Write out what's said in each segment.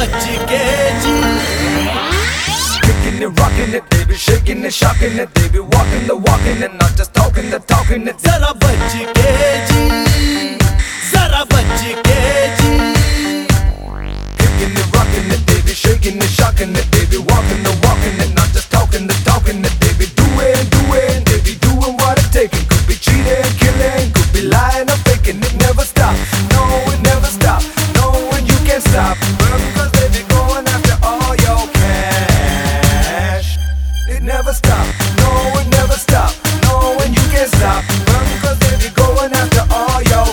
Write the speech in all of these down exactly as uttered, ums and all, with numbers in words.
बच के जी Kicking it, rocking it, they be shaking it, shocking it. They be walking the walking and not just talking the talking it. जरा बच के जी जरा बच के जी Kicking it, rocking it, they be shaking it, shocking it. They be walking the walking and not just talking the talking it. They be doing, doing, they be doing what it taking. Could be cheating, killing, could be lying or faking. It never stop, no, it never stop. No, and you can't stop. Well, because they be going after all your cash. It never stop, no, it never stop. No, and you can't stop. Well, because they be going after all your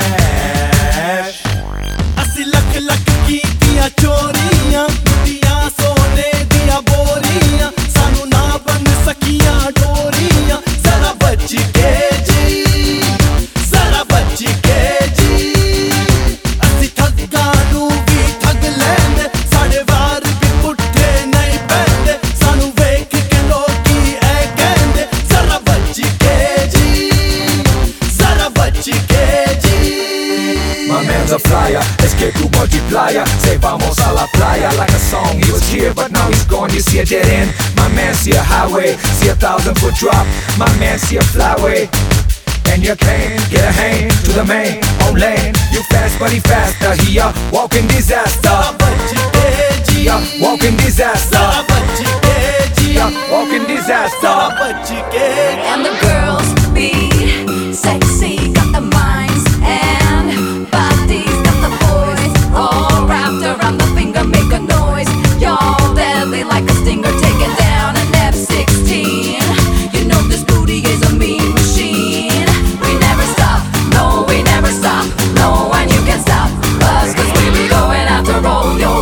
cash. ਅਸੀਂ ਲੱਖ ਲੱਖ ਕੀਤੀਆਂ ਚੋਰੀਆਂ ਲੁੱਟੀਆਂ ਸੋਨੇ ਦੀਆਂ ਬੋਰੀਆਂ ਸਾਨੂੰ ਨਾ ਬਣ ਸਕੀਆਂ ਡੋਰੀਆਂ ਜ਼ਰਾ ਬਚ ਕੇ ਜੀ ਜ਼ਰਾ ਬਚ ਕੇ ਜੀ ਅਸੀਂ ਠੱਗਾਂ ਨੂੰ ਵੀ ਠੱਗ ਲੈਂਦੇ ਸਾਡੇ ਵਾਰ ਵੀ ਪੁੱਠੇ ਨਹੀਂ ਪੈਂਦੇ ਸਾਨੂੰ ਵੇਖ ਕੇ ਲੋਕੀ ਇਹ ਕਹਿੰਦੇ ਜ਼ਰਾ ਬਚ ਕੇ ਜੀ ਜ਼ਰਾ ਬਚ ਕੇ ਜੀ My man's a flyer, escape to multiplier. Say vamos a la playa like a song. He was here but now he's gone, you see a dead end. My man see a highway, see a thousand foot drop. My man see a flyway, and you can't get a hand to the main on lane. You fast but he faster, he a walking disaster. ਜ਼ਰਾ ਬਚ ਕੇ ਜੀ He a walking disaster. ਜ਼ਰਾ ਬਚ ਕੇ ਜੀ He a walking disaster. ਜ਼ਰਾ ਬਚ ਕੇ And the girls be sexy, got the minds and bodies, got the boys all wrapped around the finger, make a noise. Y'all deadly like a stinger, take it down an F sixteen. You know this booty is a mean machine. We never stop, no, we never stop. No one you can stop us, cause we be going after all your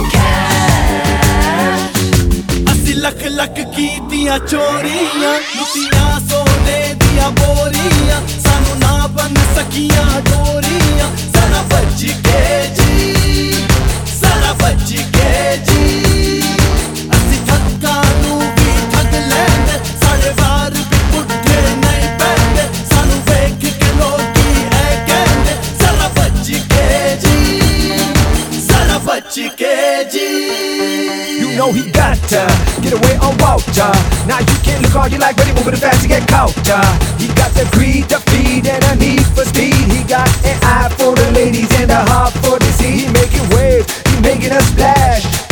cash. ਅਸੀਂ ਲੱਖ ਲੱਖ ਕੀਤੀਆਂ ਚੋਰੀਆਂ ਲੁੱਟੀਆਂ ਸੋਨੇ ਦੀਆਂ ਬੋਰੀਆਂ ਸਾਨੂੰ ਨਾ ਬਣ ਸਕੀਆਂ ਡੋਰੀਆਂ ਜ਼ਰਾ ਬਚ ਕੇ ਜੀ ਜ਼ਰਾ ਬਚ ਕੇ ਜੀ ਅਸੀਂ ਠੱਗਾਂ ਨੂੰ ਵੀ ਠੱਗ ਲੈਂਦੇ ਸਾਡੇ ਵਾਰ ਵੀ ਪੁੱਠੇ ਨਹੀਂ ਪੈਂਦੇ ਸਾਨੂੰ ਵੇਖ ਕੇ ਲੋਕੀ ਇਹ ਕਹਿੰਦੇ ਜ਼ਰਾ ਬਚ ਕੇ ਜੀ ਜ਼ਰਾ ਬਚ ਕੇ ਜੀ You know he got to get away on Walter. Now you can't look all you like, but he moving fast to get caught. uh. He got the greed to feed and a need for speed. He got an eye for the ladies and a heart for the sea. He making waves, he making a splash.